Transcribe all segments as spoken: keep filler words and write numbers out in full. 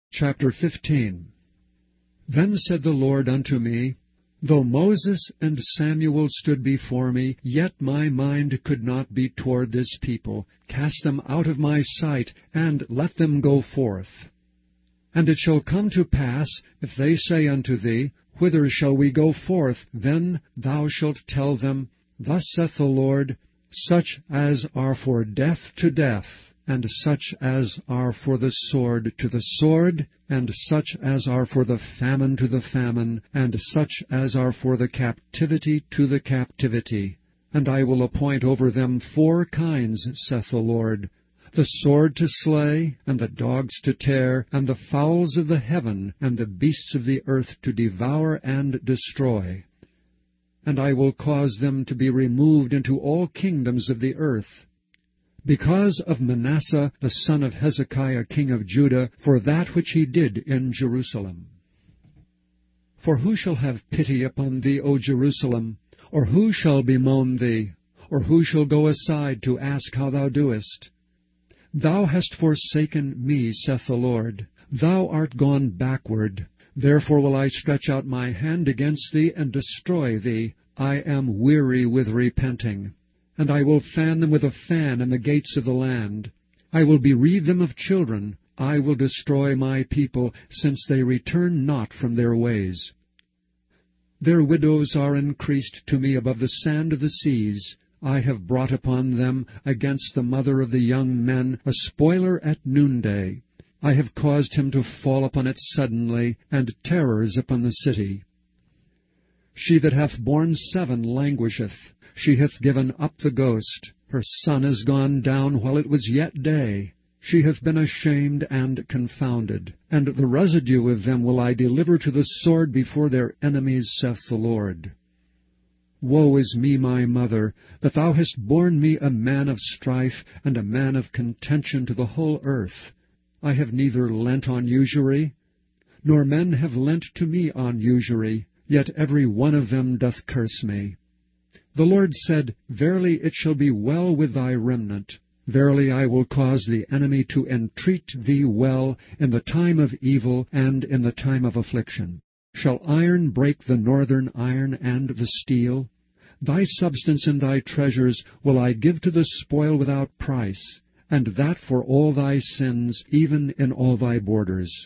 Chapter fifteen. Then said the Lord unto me, Though Moses and Samuel stood before me, yet my mind could not be toward this people. Cast them out of my sight, and let them go forth. And it shall come to pass, if they say unto thee, Whither shall we go forth? Then thou shalt tell them, Thus saith the Lord, Such as are for death to death, and such as are for the sword to the sword, and such as are for the famine to the famine, and such as are for the captivity to the captivity. And I will appoint over them four kinds, saith the Lord, the sword to slay, and the dogs to tear, and the fowls of the heaven, and the beasts of the earth to devour and destroy. And I will cause them to be removed into all kingdoms of the earth, because of Manasseh the son of Hezekiah king of Judah, for that which he did in Jerusalem. For who shall have pity upon thee, O Jerusalem? Or who shall bemoan thee? Or who shall go aside to ask how thou doest? Thou hast forsaken me, saith the Lord. Thou art gone backward. Therefore will I stretch out my hand against thee, and destroy thee. I am weary with repenting. And I will fan them with a fan in the gates of the land. I will bereave them of children. I will destroy my people, since they return not from their ways. Their widows are increased to me above the sand of the seas. I have brought upon them against the mother of the young men a spoiler at noonday. I have caused him to fall upon it suddenly, and terrors upon the city. She that hath borne seven languisheth. She hath given up the ghost. Her son is gone down while it was yet day. She hath been ashamed and confounded. And the residue of them will I deliver to the sword before their enemies, saith the Lord. Woe is me, my mother, that thou hast borne me a man of strife, and a man of contention to the whole earth. I have neither lent on usury, nor men have lent to me on usury, yet every one of them doth curse me. The Lord said, Verily it shall be well with thy remnant. Verily I will cause the enemy to entreat thee well in the time of evil and in the time of affliction. Shall iron break the northern iron and the steel? Thy substance and thy treasures will I give to the spoil without price, and that for all thy sins, even in all thy borders.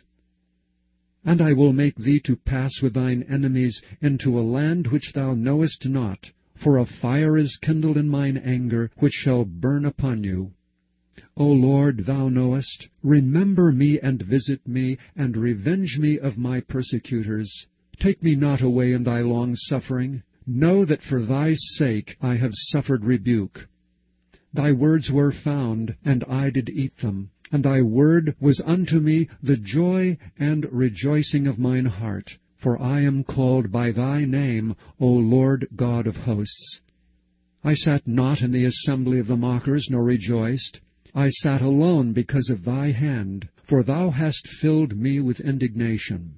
And I will make thee to pass with thine enemies into a land which thou knowest not, for a fire is kindled in mine anger, which shall burn upon you. O Lord, thou knowest, remember me and visit me, and revenge me of my persecutors. Take me not away in thy long-suffering. Know that for thy sake I have suffered rebuke. Thy words were found, and I did eat them, and thy word was unto me the joy and rejoicing of mine heart. For I am called by thy name, O Lord God of hosts. I sat not in the assembly of the mockers, nor rejoiced. I sat alone because of thy hand, for thou hast filled me with indignation.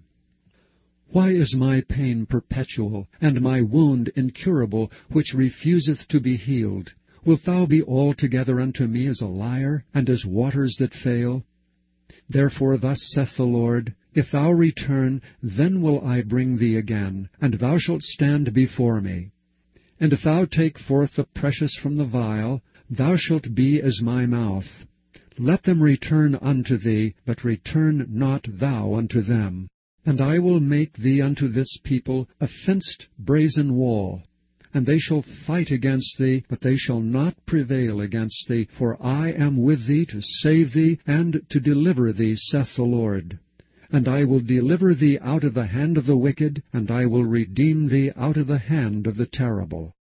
Why is my pain perpetual, and my wound incurable, which refuseth to be healed? Wilt thou be altogether unto me as a liar, and as waters that fail? Therefore thus saith the Lord, If thou return, then will I bring thee again, and thou shalt stand before me. And if thou take forth the precious from the vial, thou shalt be as my mouth. Let them return unto thee, but return not thou unto them. And I will make thee unto this people a fenced brazen wall. And they shall fight against thee, but they shall not prevail against thee, for I am with thee to save thee, and to deliver thee, saith the Lord. And I will deliver thee out of the hand of the wicked, and I will redeem thee out of the hand of the terrible.